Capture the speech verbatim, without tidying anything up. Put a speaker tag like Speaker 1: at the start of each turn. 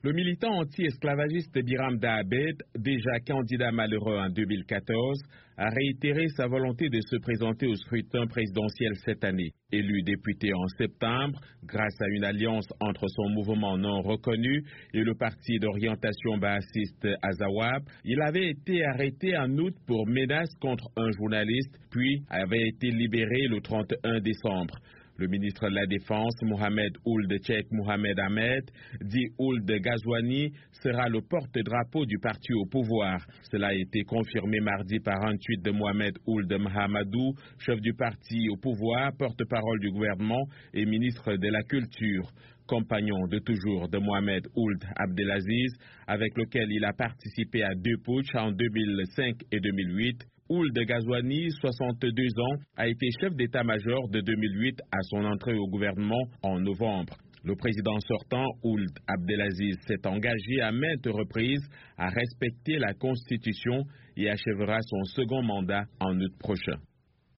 Speaker 1: Le militant anti-esclavagiste Biram Dahabed, déjà candidat malheureux en deux mille quatorze, a réitéré sa volonté de se présenter au scrutin présidentiel cette année. Élu député en septembre, grâce à une alliance entre son mouvement non reconnu et le parti d'orientation baassiste Azawad, il avait été arrêté en août pour menace contre un journaliste, puis avait été libéré le trente et un décembre. Le ministre de la Défense, Mohamed Ould Cheikh Mohamed Ahmed, dit Ould Ghazouani, sera le porte-drapeau du parti au pouvoir. Cela a été confirmé mardi par un tweet de Mohamed Ould Mahamadou, chef du parti au pouvoir, porte-parole du gouvernement et ministre de la Culture. Compagnon de toujours de Mohamed Ould Abdelaziz, avec lequel il a participé à deux putschs en deux mille cinq et deux mille huit. Ould Ghazouani, soixante-deux ans, a été chef d'état-major de deux mille huit à son entrée au gouvernement en novembre. Le président sortant, Ould Abdelaziz, s'est engagé à maintes reprises à respecter la Constitution et achèvera son second mandat en août prochain.